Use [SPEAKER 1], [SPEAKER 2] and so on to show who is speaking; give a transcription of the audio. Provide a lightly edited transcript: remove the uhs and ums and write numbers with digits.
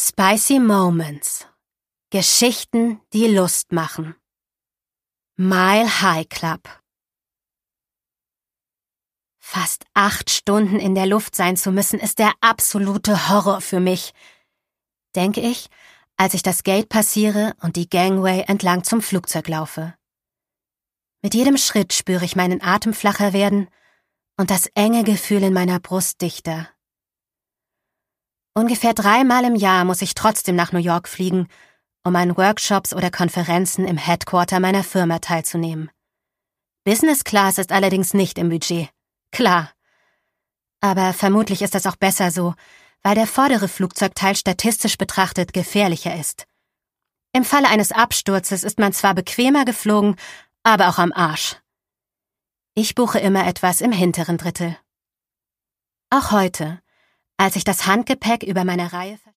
[SPEAKER 1] Spicy Moments. Geschichten, die Lust machen. Mile High Club. Fast 8 Stunden in der Luft sein zu müssen, ist der absolute Horror für mich, denke ich, als ich das Gate passiere und die Gangway entlang zum Flugzeug laufe. Mit jedem Schritt spüre ich meinen Atem flacher werden und das enge Gefühl in meiner Brust dichter. Ungefähr 3-mal im Jahr muss ich trotzdem nach New York fliegen, um an Workshops oder Konferenzen im Headquarter meiner Firma teilzunehmen. Business Class ist allerdings nicht im Budget. Klar. Aber vermutlich ist das auch besser so, weil der vordere Flugzeugteil statistisch betrachtet gefährlicher ist. Im Falle eines Absturzes ist man zwar bequemer geflogen, aber auch am Arsch. Ich buche immer etwas im hinteren Drittel. Auch heute, als ich das Handgepäck über meine Reihe